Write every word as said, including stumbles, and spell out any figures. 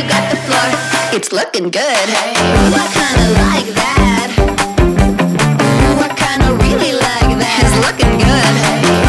got the floor. It's looking good. What kinda like that? What kinda really like that? It's looking good.